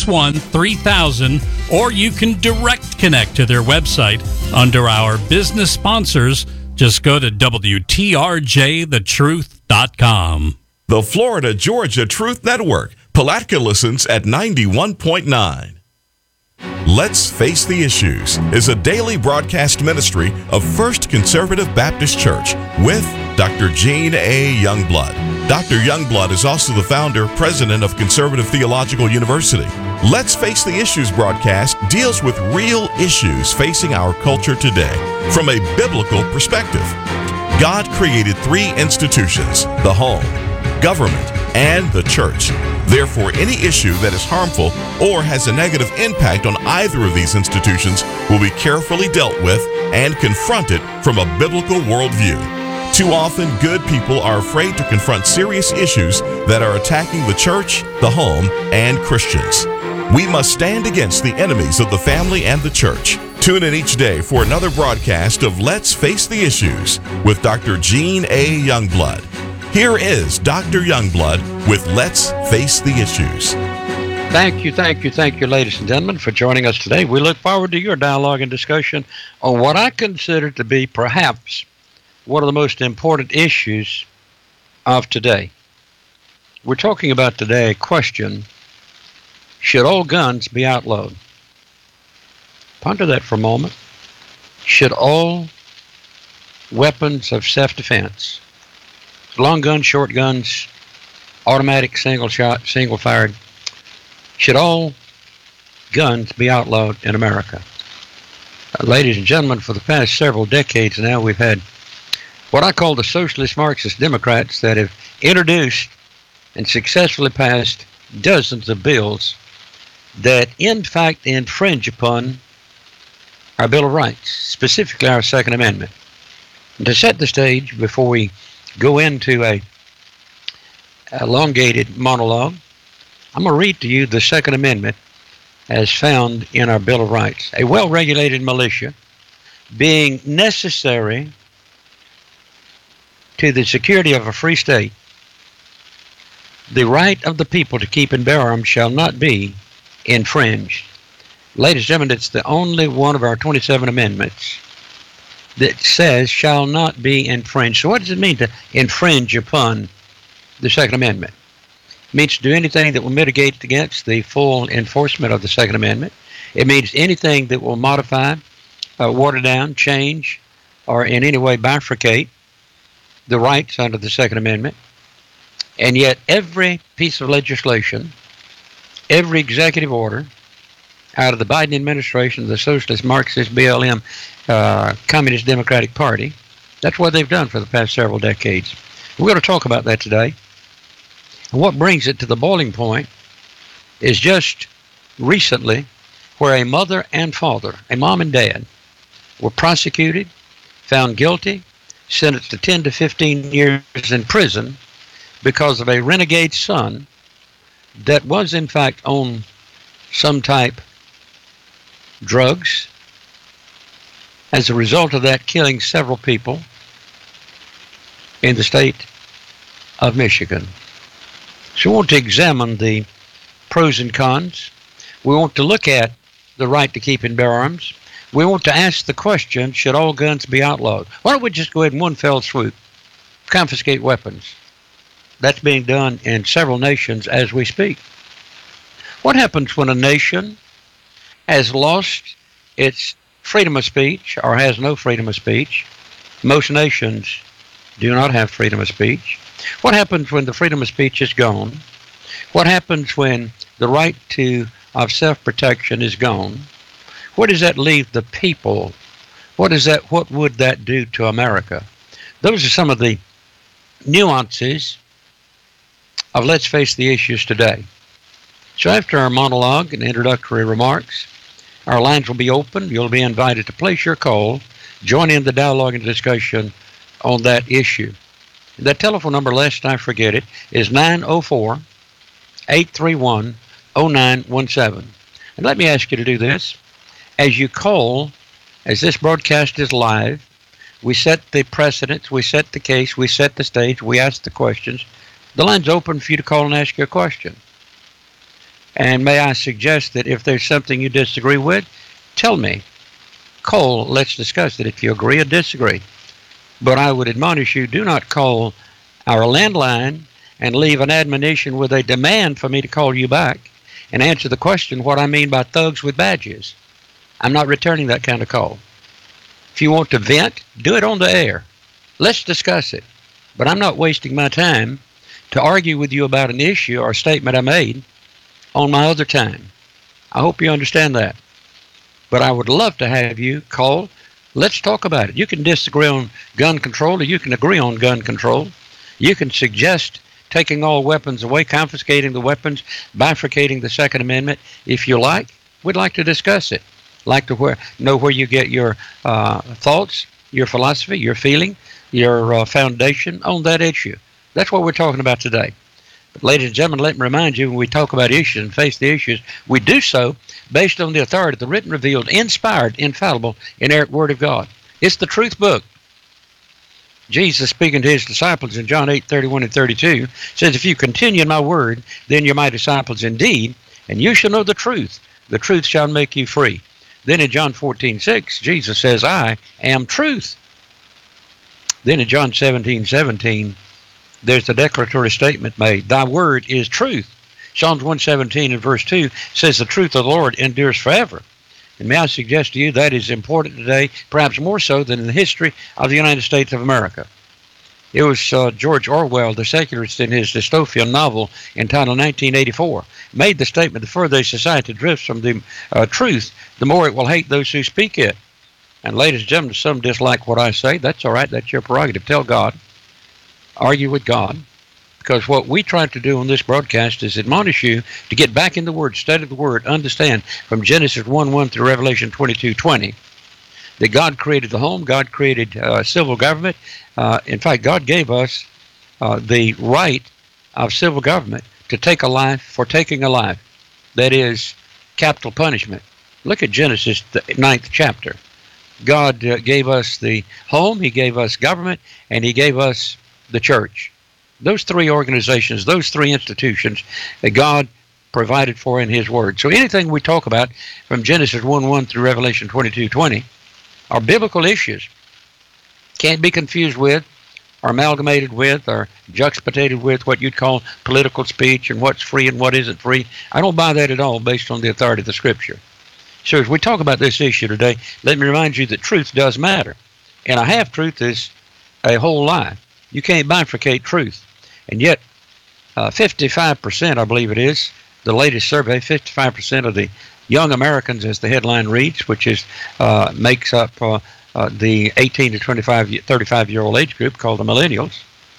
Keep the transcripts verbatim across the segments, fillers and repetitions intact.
six one, three thousand, or you can direct connect to their website under our business sponsors. Just go to W T R J the truth dot com. The Florida Georgia Truth Network. Palatka listens at ninety-one point nine. Let's Face the Issues is a daily broadcast ministry of First Conservative Baptist Church with Doctor Gene A. Youngblood. Doctor Youngblood is also the founder, president of Conservative Theological University. Let's Face the Issues broadcast deals with real issues facing our culture today from a biblical perspective. God created three institutions: the home, government, and the church. Therefore, any issue that is harmful or has a negative impact on either of these institutions will be carefully dealt with and confronted from a biblical worldview. Too often, good people are afraid to confront serious issues that are attacking the church, the home, and Christians. We must stand against the enemies of the family and the church. Tune in each day for another broadcast of Let's Face the Issues with Doctor Gene A. Youngblood. Here is Doctor Youngblood with Let's Face the Issues. Thank you, thank you, thank you, ladies and gentlemen, for joining us today. We look forward to your dialogue and discussion on what I consider to be perhaps one of the most important issues of today. We're talking about today a question: should all guns be outlawed? Ponder that for a moment. Should all weapons of self-defense, long guns, short guns, automatic, single shot, single fired, should all guns be outlawed in America? Uh, ladies and gentlemen, for the past several decades now, we've had what I call the socialist Marxist Democrats that have introduced and successfully passed dozens of bills that in fact infringe upon our Bill of Rights, specifically our Second Amendment. And to set the stage before we go into a elongated monologue, I'm going to read to you the Second Amendment as found in our Bill of Rights. A well-regulated militia being necessary to the security of a free state, the right of the people to keep and bear arms shall not be infringed. Ladies and gentlemen, it's the only one of our twenty-seven amendments that says shall not be infringed. So what does it mean to infringe upon the Second Amendment? It means to do anything that will mitigate against the full enforcement of the Second Amendment. It means anything that will modify, uh, water down, change, or in any way bifurcate the rights under the Second Amendment. And yet every piece of legislation, every executive order out of the Biden administration, the Socialist Marxist B L M uh, Communist Democratic Party, that's what they've done for the past several decades. We're going to talk about that today. And what brings it to the boiling point is just recently where a mother and father, a mom and dad, were prosecuted, found guilty, sentenced to ten to fifteen years in prison because of a renegade son that was in fact on some type drugs, as a result of that killing several people in the state of Michigan. So we want to examine the pros and cons. We want to look at the right to keep and bear arms. We want to ask the question, should all guns be outlawed? Why don't we just go ahead in one fell swoop, confiscate weapons? That's being done in several nations as we speak. What happens when a nation has lost its freedom of speech or has no freedom of speech? Most nations do not have freedom of speech. What happens when the freedom of speech is gone? What happens when the right to of self-protection is gone? Where does that leave the people? What is that? What would that do to America? Those are some of the nuances of Let's Face the Issues today. So after our monologue and introductory remarks, our lines will be open. You'll be invited to place your call, join in the dialogue and discussion on that issue. That telephone number, lest I forget it, is nine oh four, eight three one, oh nine one seven. And let me ask you to do this. As you call, as this broadcast is live, we set the precedents, we set the case, we set the stage, we ask the questions. The line's open for you to call and ask your question. And may I suggest that if there's something you disagree with, tell me. Call, let's discuss it if you agree or disagree. But I would admonish you, do not call our landline and leave an admonition with a demand for me to call you back and answer the question what I mean by thugs with badges. I'm not returning that kind of call. If you want to vent, do it on the air. Let's discuss it. But I'm not wasting my time to argue with you about an issue or a statement I made on my other time. I hope you understand that. But I would love to have you call. Let's talk about it. You can disagree on gun control, or you can agree on gun control. You can suggest taking all weapons away, confiscating the weapons, bifurcating the Second Amendment. If you like, we'd like to discuss it. Like to where, know where you get your uh, thoughts, your philosophy, your feeling, your uh, foundation on that issue. That's what we're talking about today. But ladies and gentlemen, let me remind you, when we talk about issues and face the issues, we do so based on the authority of the written, revealed, inspired, infallible, inerrant Word of God. It's the truth book. Jesus, speaking to his disciples in John eight, thirty-one and thirty-two, says, if you continue in my word, then you're my disciples indeed, and you shall know the truth. The truth shall make you free. Then in John fourteen, six, Jesus says, I am truth. Then in John seventeen, seventeen, there's a declaratory statement made. Thy word is truth. Psalms one seventeen and verse two says, the truth of the Lord endures forever. And may I suggest to you that is important today, perhaps more so than in the history of the United States of America. It was uh, George Orwell, the secularist, in his dystopian novel entitled nineteen eighty-four, made the statement, the further a society drifts from the uh, truth, the more it will hate those who speak it. And ladies and gentlemen, some dislike what I say. That's all right. That's your prerogative. Tell God. Argue with God. Because what we try to do on this broadcast is admonish you to get back in the Word, study the Word, understand from Genesis one one through Revelation twenty-two twenty that God created the home, God created uh, civil government. Uh, in fact, God gave us uh, the right of civil government to take a life for taking a life. That is capital punishment. Look at Genesis, the ninth chapter. God uh, gave us the home, He gave us government, and He gave us the church. Those three organizations, those three institutions that God provided for in His Word. So anything we talk about from Genesis one one through Revelation twenty-two twenty are biblical issues. Can't be confused with or amalgamated with or juxtaposed with what you'd call political speech and what's free and what isn't free. I don't buy that at all based on the authority of the Scripture. So as we talk about this issue today, let me remind you that truth does matter. And a half-truth is a whole lie. You can't bifurcate truth. And yet, uh, fifty-five percent, I believe it is, the latest survey, fifty-five percent of the young Americans, as the headline reads, which is uh, makes up uh, uh, the eighteen to twenty-five, thirty-five-year-old age group called the millennials,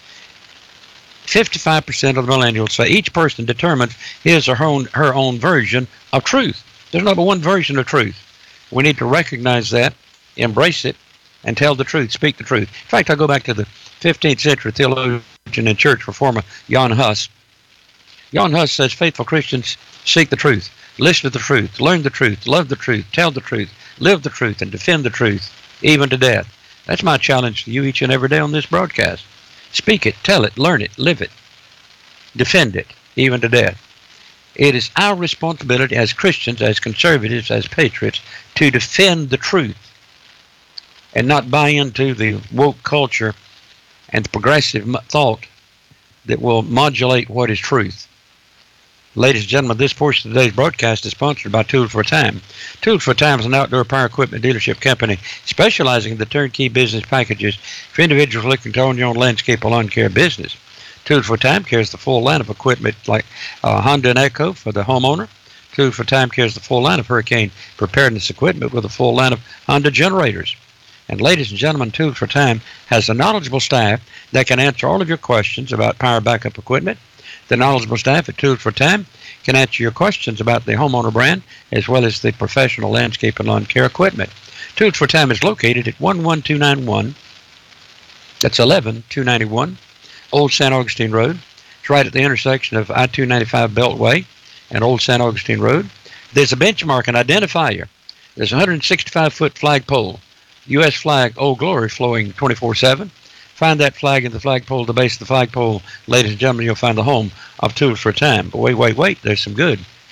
fifty-five percent of the millennials say each person determines his or her own, her own version of truth. There's not but one version of truth. We need to recognize that, embrace it, and tell the truth, speak the truth. In fact, I go back to the fifteenth century theologian and church reformer Jan Hus. Jan Hus says faithful Christians seek the truth, listen to the truth, learn the truth, love the truth, tell the truth, live the truth, and defend the truth, even to death. That's my challenge to you each and every day on this broadcast. Speak it, tell it, learn it, live it, defend it, even to death. It is our responsibility as Christians, as conservatives, as patriots, to defend the truth and not buy into the woke culture and the progressive thought that will modulate what is truth. Ladies and gentlemen, this portion of today's broadcast is sponsored by Tools for a Time. Tools for a Time is an outdoor power equipment dealership company specializing in the turnkey business packages for individuals looking to own your own landscape or lawn care business. Tools for a Time carries the full line of equipment like uh, Honda and Echo for the homeowner. Tools for a Time carries the full line of hurricane preparedness equipment with a full line of Honda generators. And ladies and gentlemen, Tools for Time has a knowledgeable staff that can answer all of your questions about power backup equipment. The knowledgeable staff at Tools for Time can answer your questions about the homeowner brand as well as the professional landscape and lawn care equipment. Tools for Time is located at one one two nine one, that's eleven two ninety-one, Old Saint Augustine Road. It's right at the intersection of I two ninety-five Beltway and Old Saint Augustine Road. There's a benchmark, an identifier. There's a one hundred sixty-five foot flagpole. U S flag, Old Glory, flowing twenty-four seven. Find that flag in the flagpole, the base of the flagpole. Ladies and gentlemen, you'll find the home of Tools for a Time. But wait, wait, wait, there's some good,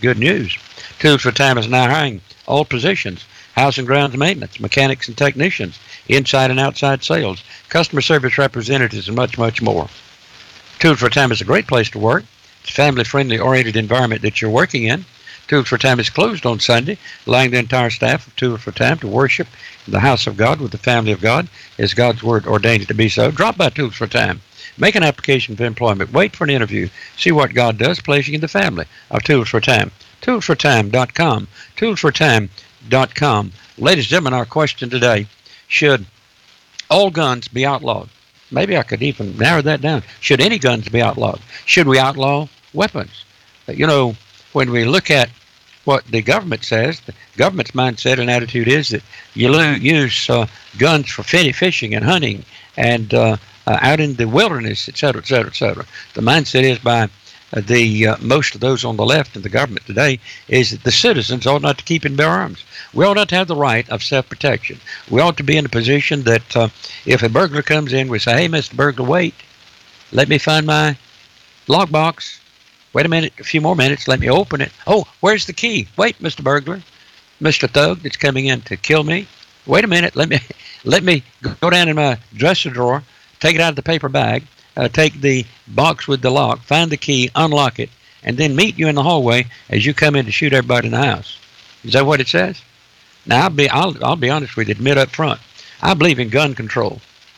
good news. Tools for Time is now hiring all positions: house and grounds maintenance, mechanics and technicians, inside and outside sales, customer service representatives, and much, much more. Tools for Time is a great place to work. It's a family-friendly oriented environment that you're working in. Tools for Time is closed on Sunday, allowing the entire staff of Tools for Time to worship in the house of God with the family of God, as God's Word ordained it to be so. Drop by Tools for Time. Make an application for employment. Wait for an interview. See what God does, placing in the family of Tools for Time. tools for time dot com. tools for time dot com. Ladies and gentlemen, our question today: should all guns be outlawed? Maybe I could even narrow that down. Should any guns be outlawed? Should we outlaw weapons? You know, when we look at what the government says, the government's mindset and attitude is that you use uh, guns for fishing and hunting and uh, uh, out in the wilderness, et cetera, et cetera, et cetera. The mindset is by uh, the uh, most of those on the left in the government today is that the citizens ought not to keep and bear arms. We ought not to have the right of self-protection. We ought to be in a position that uh, if a burglar comes in, we say, "Hey, Mister Burglar, wait. Let me find my lockbox. Wait a minute, a few more minutes. Let me open it. Oh, where's the key? Wait, Mister Burglar, Mister Thug that's coming in to kill me. Wait a minute. Let me let me go down in my dresser drawer, take it out of the paper bag, uh, take the box with the lock, find the key, unlock it, and then meet you in the hallway as you come in to shoot everybody in the house." Is that what it says? Now, I'll be I'll I'll be honest with you. Admit up front, I believe in gun control.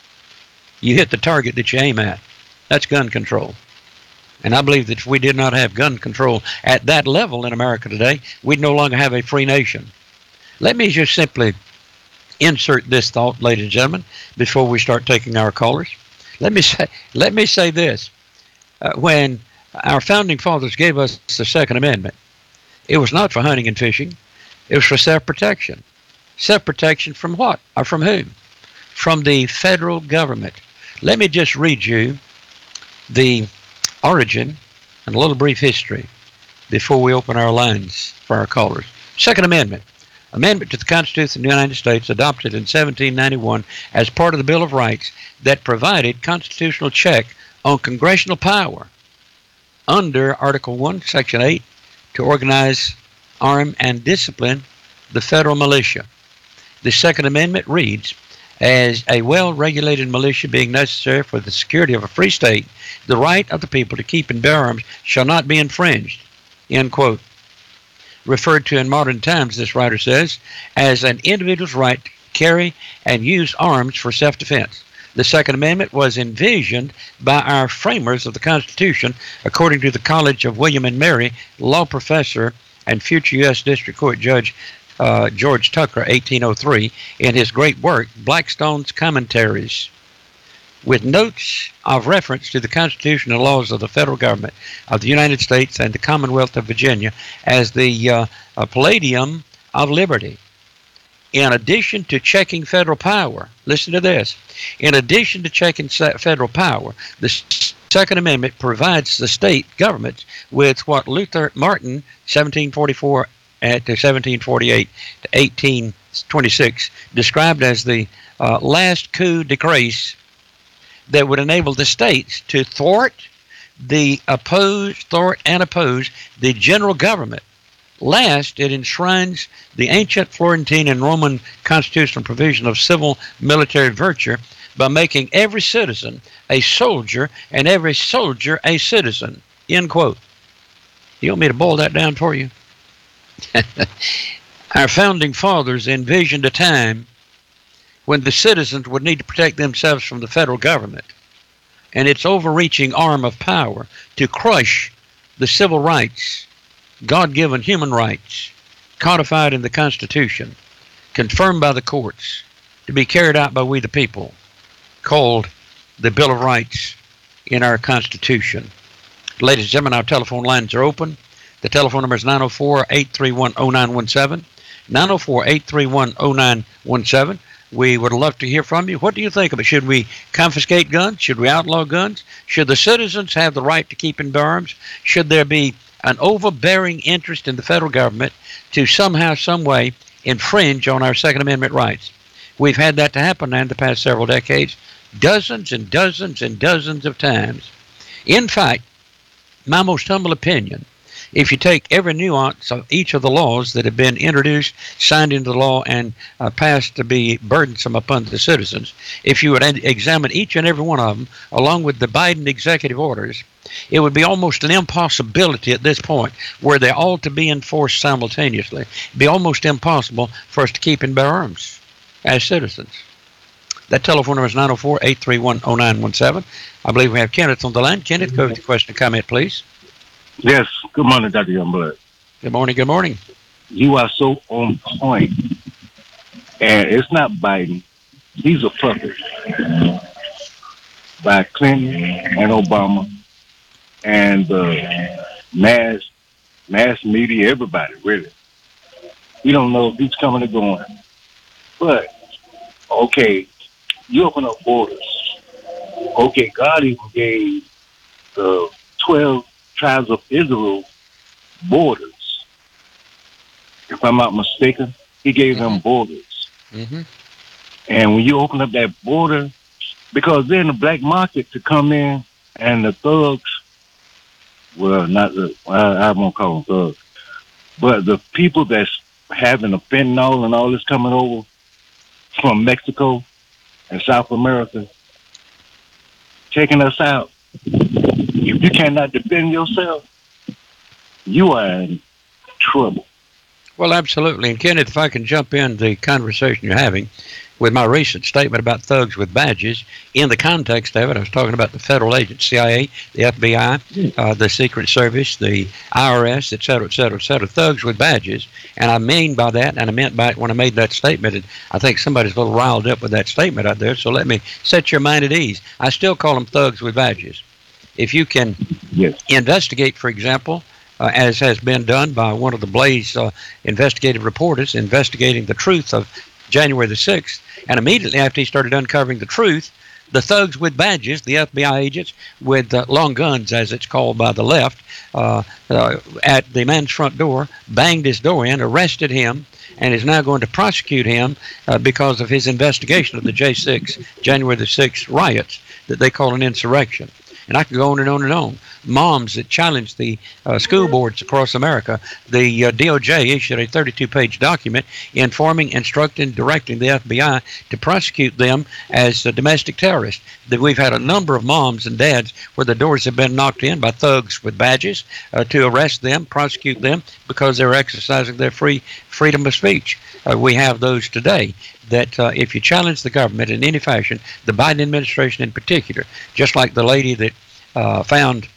You hit the target that you aim at. That's gun control. And I believe that if we did not have gun control at that level in America today, we'd no longer have a free nation. Let me just simply insert this thought, ladies and gentlemen, before we start taking our callers. Let me say, let me say this. Uh, when our founding fathers gave us the Second Amendment, it was not for hunting and fishing. It was for self-protection. Self-protection from what? Or from whom? From the federal government. Let me just read you the origin and a little brief history before we open our lines for our callers. Second Amendment. Amendment to the Constitution of the United States adopted in seventeen ninety-one as part of the Bill of Rights that provided constitutional check on congressional power under Article one, Section eight to organize, arm, and discipline the federal militia. The Second Amendment reads, "As a well-regulated militia being necessary for the security of a free state, the right of the people to keep and bear arms shall not be infringed," end quote. Referred to in modern times, this writer says, as an individual's right to carry and use arms for self-defense. The Second Amendment was envisioned by our framers of the Constitution, according to the College of William and Mary law professor and future U S District Court Judge Uh, George Tucker, eighteen oh three, in his great work, Blackstone's Commentaries, with notes of reference to the Constitution and laws of the federal government of the United States and the Commonwealth of Virginia as the uh, uh, Palladium of Liberty. In addition to checking federal power, listen to this, in addition to checking federal power, the Second Amendment provides the state government with what Luther Martin, seventeen forty-four to seventeen forty-eight to eighteen twenty-six, described as the uh, last coup de grace that would enable the states to thwart the oppose, thwart and oppose the general government. Last, it enshrines the ancient Florentine and Roman constitutional provision of civil military virtue by making every citizen a soldier and every soldier a citizen, end quote. You want me to boil that down for you? Our founding fathers envisioned a time when the citizens would need to protect themselves from the federal government and its overreaching arm of power to crush the civil rights, God-given human rights, codified in the Constitution, confirmed by the courts, to be carried out by we the people, called the Bill of Rights in our Constitution. Ladies and gentlemen, our telephone lines are open. The telephone number is nine oh four, eight three one, oh nine one seven, nine oh four, eight three one, oh nine one seven. We would love to hear from you. What do you think of it? Should we confiscate guns? Should we outlaw guns? Should the citizens have the right to keep and bear arms? Should there be an overbearing interest in the federal government to somehow, some way infringe on our Second Amendment rights? We've had that to happen in the past several decades, dozens and dozens and dozens of times. In fact, my most humble opinion If you take every nuance of each of the laws that have been introduced, signed into the law, and uh, passed to be burdensome upon the citizens, if you would examine each and every one of them, along with the Biden executive orders, it would be almost an impossibility at this point, where they all to be enforced simultaneously. It'd be almost impossible for us to keep and bear arms as citizens. That telephone number is nine oh four, eight three one, oh nine one seven. I believe we have Kenneth on the line. Kenneth, go with your question or comment, please. Yes. Good morning, Doctor Youngblood. Good morning. Good morning. You are so on point. And it's not Biden. He's a puppet by Clinton and Obama and the mass, mass media, everybody, really. You don't know if he's coming or going. But, okay, you open up borders. Okay, God even gave the twelve tribes of Israel borders. If I'm not mistaken, he gave mm-hmm. them borders. Mm-hmm. And when you open up that border, because they're in the black market to come in, and the thugs, well, not the, I, I won't call them thugs, but the people that's having the fentanyl and all this coming over from Mexico and South America, taking us out. If you cannot defend yourself, you are in trouble. Well, absolutely. And Kenneth, if I can jump in the conversation you're having with my recent statement about thugs with badges, in the context of it, I was talking about the federal agents, C I A, the F B I, uh, the Secret Service, the I R S, et cetera, et cetera, et cetera, thugs with badges. And I mean by that, and I meant by it when I made that statement, and I think somebody's a little riled up with that statement out there, so let me set your mind at ease. I still call them thugs with badges. If you can yes. investigate, for example, Uh, as has been done by one of the Blaze uh, investigative reporters investigating the truth of January the sixth. And immediately after he started uncovering the truth, the thugs with badges, the F B I agents with uh, long guns, as it's called by the left, uh, uh, at the man's front door, banged his door in, arrested him, and is now going to prosecute him uh, because of his investigation of the J six, January the sixth riots that they call an insurrection. And I could go on and on and on. Moms that challenged the uh, school boards across America. The uh, D O J issued a thirty-two page document informing, instructing, directing the F B I to prosecute them as uh, domestic terrorists. That we've had a number of moms and dads where the doors have been knocked in by thugs with badges uh, to arrest them, prosecute them because they're exercising their free freedom of speech. Uh, we have those today. That uh, if you challenge the government in any fashion, the Biden administration in particular, just like the lady that uh, found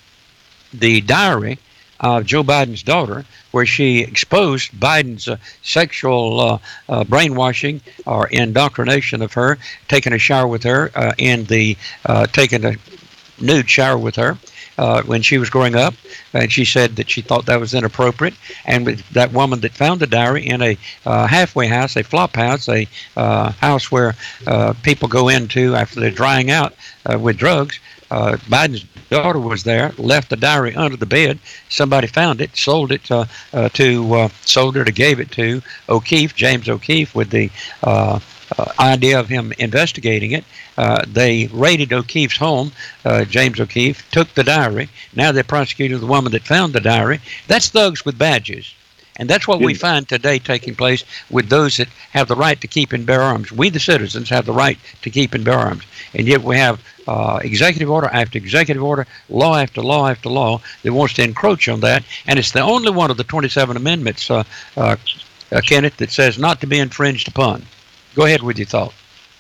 the diary of Joe Biden's daughter, where she exposed Biden's uh, sexual uh, uh, brainwashing or indoctrination of her, taking a shower with her, uh, and the uh, taking a nude shower with her. Uh, when she was growing up, and she said that she thought that was inappropriate. And with that woman that found the diary in a uh, halfway house, a flop house, a uh, house where uh, people go into after they're drying out uh, with drugs, uh, Biden's daughter was there, left the diary under the bed. Somebody found it, sold it uh, uh, to, uh, sold it or gave it to O'Keefe, James O'Keefe, with the uh, Uh, idea of him investigating it. Uh, they raided O'Keefe's home, uh, James O'Keefe, took the diary. Now they're prosecuting the woman that found the diary. That's thugs with badges. And that's what we find today taking place with those that have the right to keep and bear arms. We, the citizens, have the right to keep and bear arms. And yet we have uh, executive order after executive order, law after law after law that wants to encroach on that. And it's the only one of the twenty-seven amendments, uh, uh, uh, Kenneth, that says not to be infringed upon. Go ahead with your thought.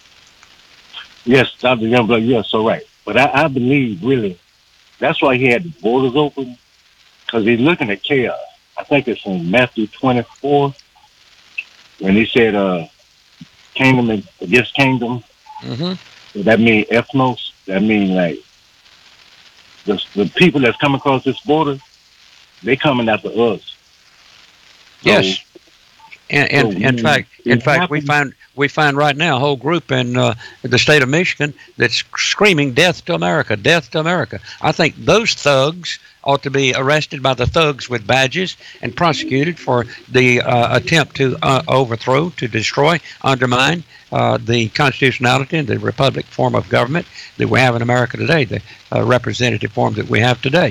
Yes, Doctor Youngblood, you're so right. But I, I believe, really, that's why he had the borders open, because he's looking at chaos. I think it's in Matthew twenty-four, when he said, uh, kingdom against kingdom. Mm-hmm. So that means ethnos. That means, like, the, the people that's come across this border, they coming after us. So, yes. And, and so in fact, in fact, we find we find right now a whole group in uh, the state of Michigan that's screaming "Death to America! Death to America!" I think those thugs ought to be arrested by the thugs with badges and prosecuted for the uh, attempt to uh, overthrow, to destroy, undermine uh, the constitutionality and the republic form of government that we have in America today, the uh, representative form that we have today.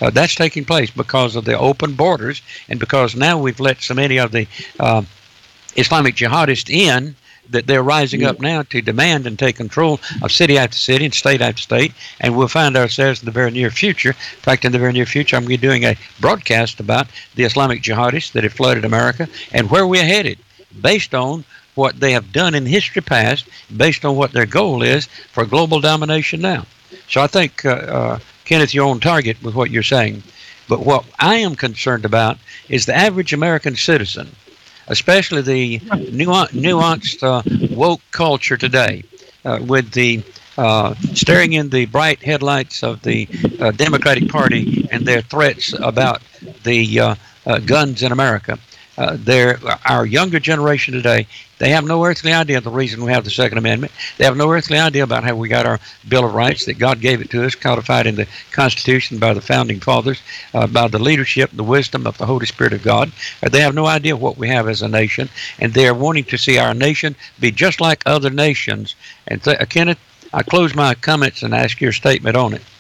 Uh, that's taking place because of the open borders and because now we've let so many of the uh, Islamic jihadists in that they're rising up now to demand and take control of city after city and state after state, and we'll find ourselves in the very near future. In fact, in the very near future, I'm going to be doing a broadcast about the Islamic jihadists that have flooded America and where we're headed based on what they have done in history past, based on what their goal is for global domination now. So I think, uh, uh, Kenneth, you're on target with what you're saying. But what I am concerned about is the average American citizen, especially the nuanced uh, woke culture today, uh, with the uh, staring in the bright headlights of the uh, Democratic Party and their threats about the uh, uh, guns in America. Uh, they're, our younger generation today, they have no earthly idea of the reason we have the Second Amendment. They have no earthly idea about how we got our Bill of Rights, that God gave it to us, codified in the Constitution by the Founding Fathers, uh, by the leadership, the wisdom of the Holy Spirit of God. Uh, they have no idea what we have as a nation, and they are wanting to see our nation be just like other nations. And th- uh, Kenneth, I close my comments and ask your statement on it.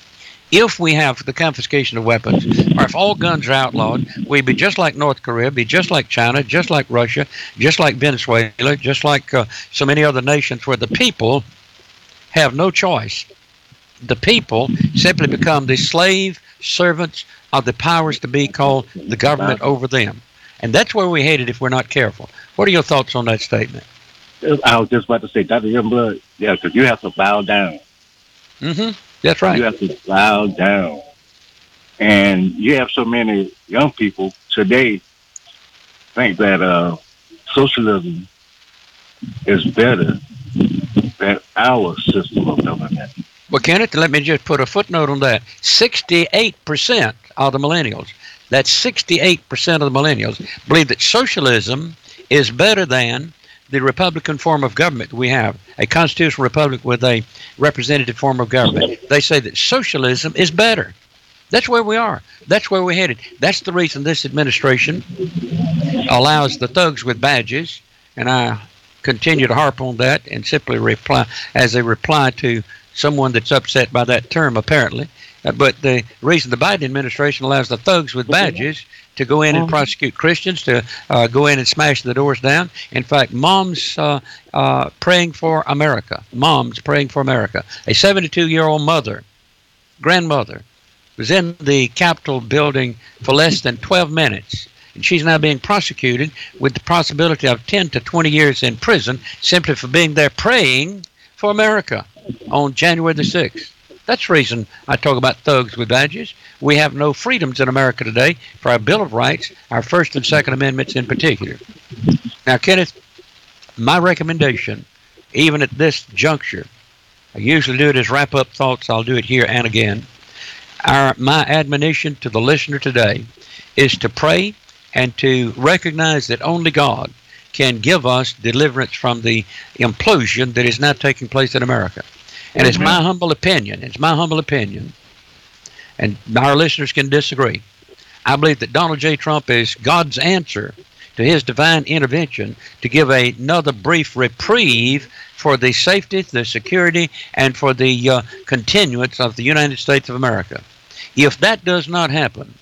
If we have the confiscation of weapons, or if all guns are outlawed, we'd be just like North Korea, be just like China, just like Russia, just like Venezuela, just like uh, so many other nations where the people have no choice. The people simply become the slave servants of the powers to be called the government over them. And that's where we're headed if we're not careful. What are your thoughts on that statement? I was just about to say, Doctor Youngblood, yeah, because you have to bow down. Mm-hmm. That's right. You have to bow down. And you have so many young people today think that uh, socialism is better than our system of government. Well, Kenneth, let me just put a footnote on that. sixty-eight percent of the millennials, that's sixty-eight percent of the millennials, believe that socialism is better than the Republican form of government we have, a constitutional republic with a representative form of government. They say that socialism is better. That's where we are. That's where we're headed. That's the reason this administration allows the thugs with badges, and I continue to harp on that and simply reply as a reply to someone that's upset by that term, apparently. Uh, but the reason the Biden administration allows the thugs with badges to go in and prosecute Christians, to uh, go in and smash the doors down. In fact, moms uh, uh, praying for America, moms praying for America. A seventy-two-year-old mother, grandmother, was in the Capitol building for less than twelve minutes. And she's now being prosecuted with the possibility of ten to twenty years in prison simply for being there praying for America on January the sixth. That's the reason I talk about thugs with badges. We have no freedoms in America today for our Bill of Rights, our First and Second Amendments in particular. Now, Kenneth, my recommendation, even at this juncture, I usually do it as wrap-up thoughts. I'll do it here and again. Our, my admonition to the listener today is to pray and to recognize that only God can give us deliverance from the implosion that is now taking place in America. And it's my humble opinion, it's my humble opinion, and our listeners can disagree. I believe that Donald J. Trump is God's answer to his divine intervention to give another brief reprieve for the safety, the security, and for the uh, continuance of the United States of America. If that does not happen,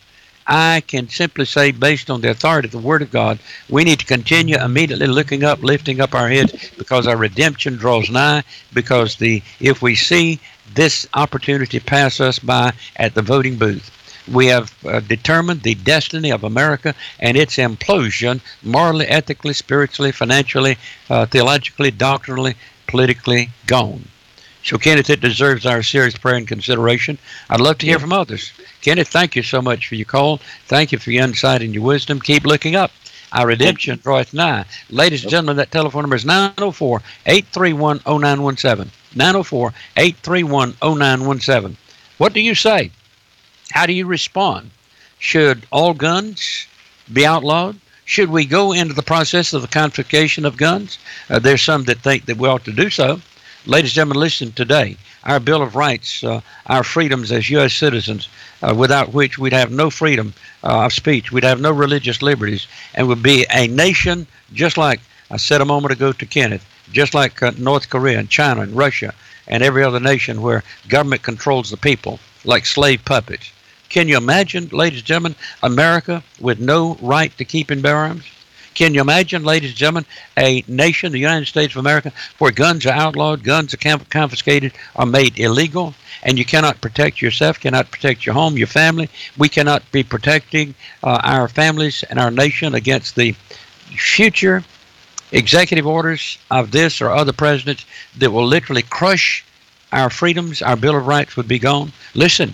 I can simply say, based on the authority of the Word of God, we need to continue immediately looking up, lifting up our heads, because our redemption draws nigh, because the if we see this opportunity pass us by at the voting booth, we have uh, determined the destiny of America and its implosion, morally, ethically, spiritually, financially, uh, theologically, doctrinally, politically gone. So, Kenneth, it deserves our serious prayer and consideration. I'd love to hear from others. Kenneth, thank you so much for your call. Thank you for your insight and your wisdom. Keep looking up. Our redemption draweth nigh. Ladies and gentlemen, that telephone number is nine oh four, eight three one, oh nine one seven. nine oh four, eight three one, oh nine one seven. What do you say? How do you respond? Should all guns be outlawed? Should we go into the process of the confiscation of guns? Uh, there's some that think that we ought to do so. Ladies and gentlemen, listen today. Our Bill of Rights, uh, our freedoms as U S citizens, uh, without which we'd have no freedom uh, of speech, we'd have no religious liberties, and would be a nation just like I said a moment ago to Kenneth, just like uh, North Korea and China and Russia and every other nation where government controls the people like slave puppets. Can you imagine, ladies and gentlemen, America with no right to keep and bear arms? Can you imagine, ladies and gentlemen, a nation, the United States of America, where guns are outlawed, guns are confiscated, are made illegal, and you cannot protect yourself, cannot protect your home, your family? We cannot be protecting uh, our families and our nation against the future executive orders of this or other presidents that will literally crush our freedoms. Our Bill of Rights would be gone. Listen,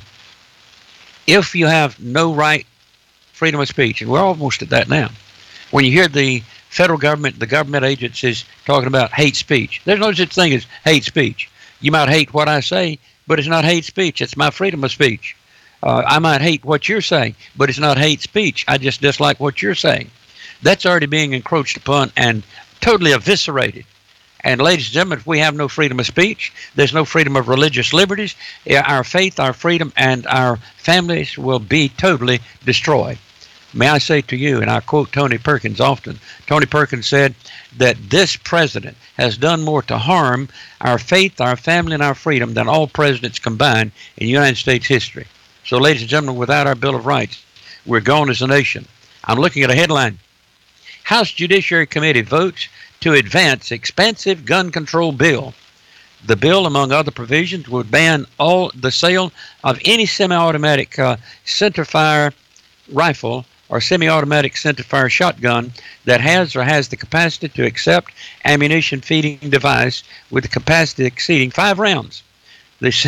if you have no right, freedom of speech, and we're almost at that now, when you hear the federal government, the government agencies talking about hate speech, there's no such thing as hate speech. You might hate what I say, but it's not hate speech. It's my freedom of speech. Uh, I might hate what you're saying, but it's not hate speech. I just dislike what you're saying. That's already being encroached upon and totally eviscerated. And ladies and gentlemen, if we have no freedom of speech, there's no freedom of religious liberties, our faith, our freedom, and our families will be totally destroyed. May I say to you, and I quote Tony Perkins often, Tony Perkins said that this president has done more to harm our faith, our family, and our freedom than all presidents combined in United States history. So, ladies and gentlemen, without our Bill of Rights, we're gone as a nation. I'm looking at a headline. House Judiciary Committee votes to advance expansive gun control bill. The bill, among other provisions, would ban all the sale of any semi-automatic uh, centerfire rifle or semi-automatic centerfire shotgun that has or has the capacity to accept ammunition feeding device with the capacity exceeding five rounds. This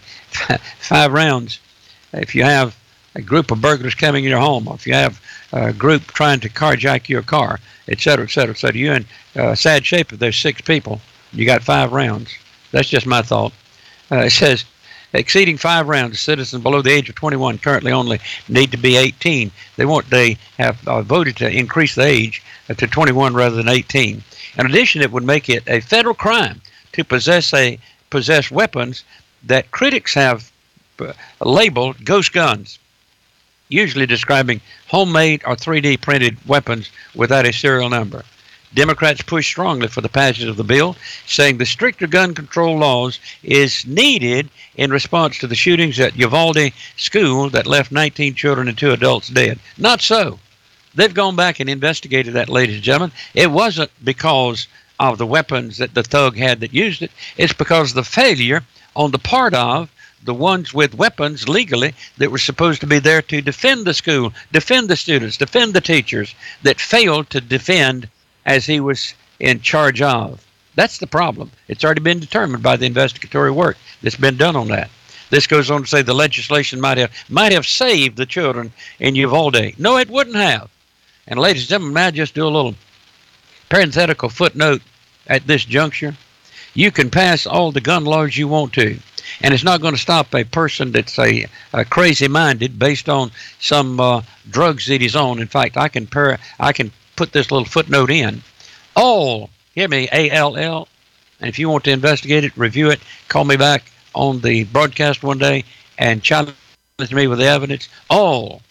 five rounds. If you have a group of burglars coming in your home, or if you have a group trying to carjack your car, et cetera, et cetera, et cetera, you're in uh, sad shape if there's six people. You got five rounds. That's just my thought. Uh, it says, exceeding five rounds, citizens below the age of twenty-one currently only need to be eighteen. They want they have uh, voted to increase the age uh, to twenty-one rather than eighteen. In addition, it would make it a federal crime to possess a possess weapons that critics have uh, labeled ghost guns, usually describing homemade or three D printed weapons without a serial number. Democrats push strongly for the passage of the bill, saying the stricter gun control laws is needed in response to the shootings at Uvalde School that left nineteen children and two adults dead. Not so. They've gone back and investigated that, ladies and gentlemen. It wasn't because of the weapons that the thug had that used it. It's because of the failure on the part of the ones with weapons legally that were supposed to be there to defend the school, defend the students, defend the teachers, that failed to defend as he was in charge of. That's the problem. It's already been determined by the investigatory work that's been done on that. This goes on to say the legislation might have might have saved the children in Uvalde. No, it wouldn't have. And ladies and gentlemen, may I just do a little parenthetical footnote at this juncture? You can pass all the gun laws you want to, and it's not going to stop a person that's a, a crazy-minded based on some uh, drugs that he's on. In fact, I can per I can put this little footnote in. All, hear me, A L L, and if you want to investigate it, review it, call me back on the broadcast one day and challenge me with the evidence. All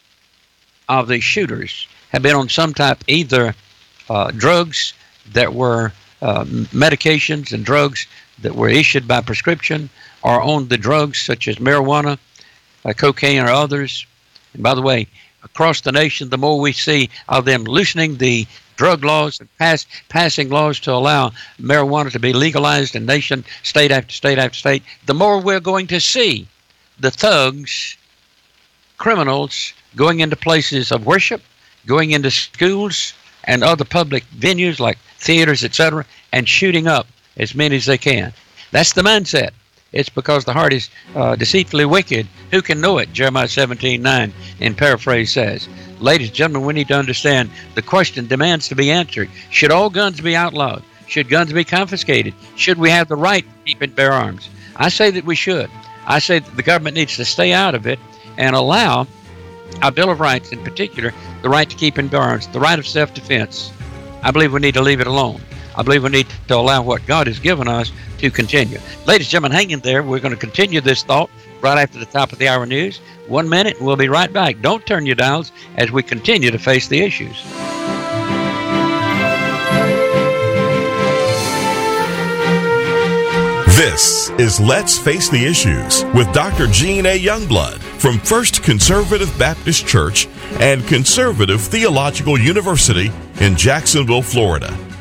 of the shooters have been on some type, either uh, drugs that were uh, medications and drugs that were issued by prescription, or on the drugs such as marijuana, uh, cocaine, or others. And by the way, across the nation, the more we see of them loosening the drug laws and pass, passing laws to allow marijuana to be legalized in nation, state after state after state, the more we're going to see the thugs, criminals, going into places of worship, going into schools and other public venues like theaters, et cetera, and shooting up as many as they can. That's the mindset. It's because the heart is uh, deceitfully wicked. Who can know it? Jeremiah seventeen nine in paraphrase says. Ladies and gentlemen, we need to understand the question demands to be answered. Should all guns be outlawed? Should guns be confiscated? Should we have the right to keep and bear arms? I say that we should. I say that the government needs to stay out of it and allow our Bill of Rights, in particular, the right to keep and bear arms, the right of self-defense. I believe we need to leave it alone. I believe we need to allow what God has given us to continue. Ladies and gentlemen, hang in there. We're going to continue this thought right after the top of the hour news. One minute, and we'll be right back. Don't turn your dials as we continue to face the issues. This is Let's Face the Issues with Doctor Gene A. Youngblood from First Conservative Baptist Church and Conservative Theological University in Jacksonville, Florida.